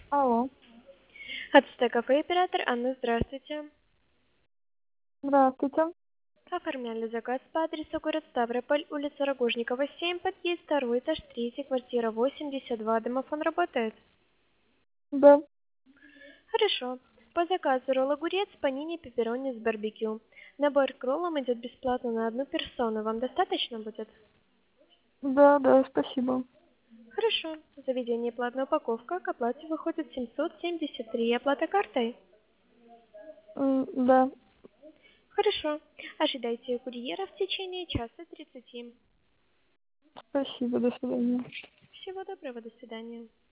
Алло, АЦТ кафе оператор Анна, здравствуйте. здравствуйте. Оформляли заказ по адресу город Ставрополь, улица Рогожникова, 7, подъезд 2, этаж 3, квартира 82. Домофон работает? Да, Хорошо. По заказу ролл огурец, панини, пепперони с барбекю. Набор к роллам идет бесплатно на одну персону. Вам достаточно будет? да, спасибо. Хорошо. Заведение платная упаковка. К оплате выходит 773. Оплата картой? Да, Хорошо. Ожидайте курьера в течение часа 30. спасибо, до свидания. Всего доброго, до свидания.